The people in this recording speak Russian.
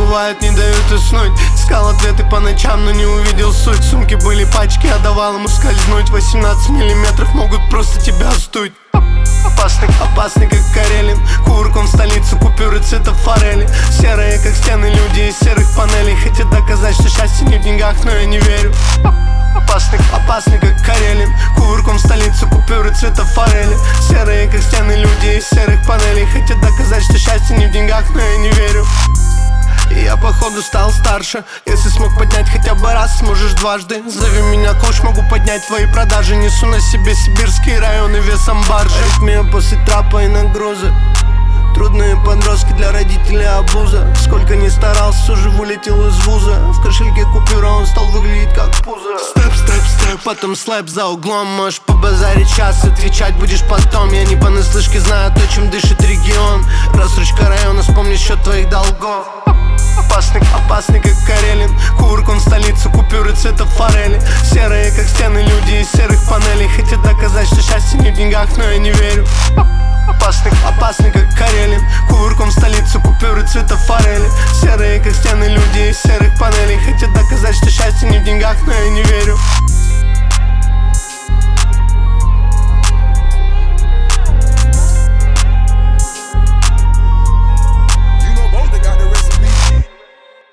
убивают, не дают уснуть. Искал ответы по ночам, но не увидел суть. В сумке были пачки, я давал ему скользнуть. 18 миллиметров могут просто тебя сдуть. Опасный, как Карелин. Кувырком в столицу купюры цвета форели. Серые, как стены, люди из серых панелей. Хотят доказать, что счастье не в деньгах, но я не верю. Опасный, как Карелин. Кувырком в столицу купюры цвета форели. Серые, как стены, люди из серых панелей. Хотят доказать, что счастье не в деньгах, но я не верю. И я походу стал старше. Если смог поднять хотя бы раз, сможешь дважды. Зови меня коуч, могу поднять твои продажи. Несу на себе сибирские районы весом баржи. Аритмия после трапа и нагрузы. Трудные подростки, для родителей обуза. Сколько ни старался, уже вылетел из вуза. В кошельке купюра, он стал выглядеть как пузо. Степ, потом слэп за углом. Можешь побазарить час, отвечать будешь потом. Я не понаслышке знаю то, чем дышит регион. Рассрочка района, вспомни счет твоих долгов. Опасный, как Карелин. Кувырком в столицу купюры цвета форели. Серые, как стены, люди из серых панелей. Хотят доказать, что счастье не в деньгах, но я не верю. Опасный, как Карелин. Кувырком в столицу купюры цвета форели. Серые, как стены, люди из серых панелей. Хотят доказать, что счастье не в деньгах, но я не верю.